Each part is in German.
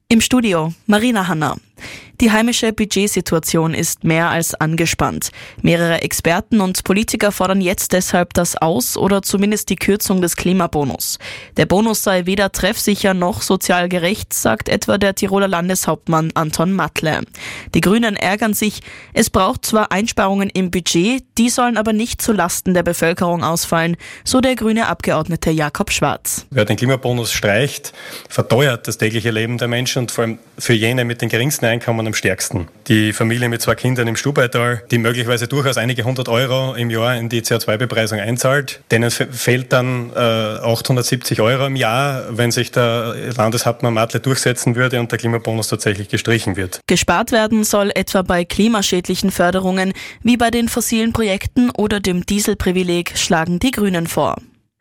Im Studio Marina Hanna. Die heimische Budgetsituation ist mehr als angespannt. Mehrere Experten und Politiker fordern jetzt deshalb das Aus- oder zumindest die Kürzung des Klimabonus. Der Bonus sei weder treffsicher noch sozial gerecht, sagt etwa der Tiroler Landeshauptmann Anton Matle. Die Grünen ärgern sich, es braucht zwar Einsparungen im Budget, die sollen aber nicht zu Lasten der Bevölkerung ausfallen, so der grüne Abgeordnete Jakob Schwarz. Wer den Klimabonus streicht, verteuert das tägliche Leben der Menschen und vor allem für jene mit den geringsten Einkommen am stärksten. Die Familie mit 2 Kindern im Stubaital, die möglicherweise durchaus einige 100 Euro im Jahr in die CO2-Bepreisung einzahlt, denen fehlt dann 870 Euro im Jahr, wenn sich der Landeshauptmann Matle durchsetzen würde und der Klimabonus tatsächlich gestrichen wird. Gespart werden soll etwa bei klimaschädlichen Förderungen wie bei den fossilen Projekten oder dem Dieselprivileg, schlagen die Grünen vor.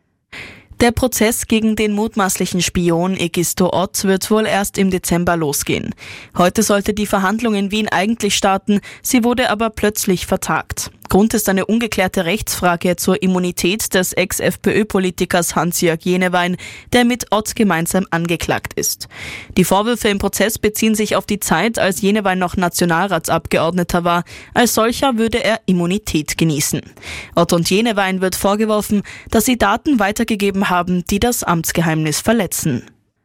Der Prozess gegen den mutmaßlichen Spion Egisto Ott wird wohl erst im Dezember losgehen. Heute sollte die Verhandlung in Wien eigentlich starten, sie wurde aber plötzlich vertagt. Grund ist eine ungeklärte Rechtsfrage zur Immunität des Ex-FPÖ-Politikers Hans-Jörg Jenewein, der mit Ott gemeinsam angeklagt ist. Die Vorwürfe im Prozess beziehen sich auf die Zeit, als Jenewein noch Nationalratsabgeordneter war. Als solcher würde er Immunität genießen. Ott und Jenewein wird vorgeworfen, dass sie Daten weitergegeben haben, die das Amtsgeheimnis verletzen.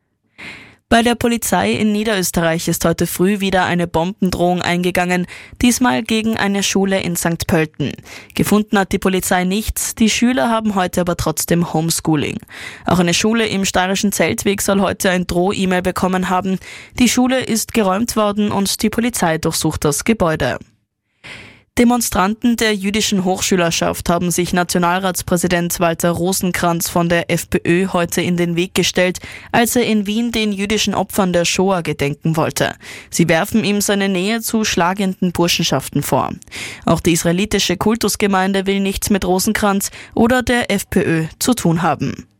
Bei der Polizei in Niederösterreich ist heute früh wieder eine Bombendrohung eingegangen, diesmal gegen eine Schule in St. Pölten. Gefunden hat die Polizei nichts, die Schüler haben heute aber trotzdem Homeschooling. Auch eine Schule im steirischen Zeltweg soll heute ein Droh-E-Mail bekommen haben. Die Schule ist geräumt worden und die Polizei durchsucht das Gebäude. Demonstranten der jüdischen Hochschülerschaft haben sich Nationalratspräsident Walter Rosenkranz von der FPÖ heute in den Weg gestellt, als er in Wien den jüdischen Opfern der Shoah gedenken wollte. Sie werfen ihm seine Nähe zu schlagenden Burschenschaften vor. Auch die israelitische Kultusgemeinde will nichts mit Rosenkranz oder der FPÖ zu tun haben.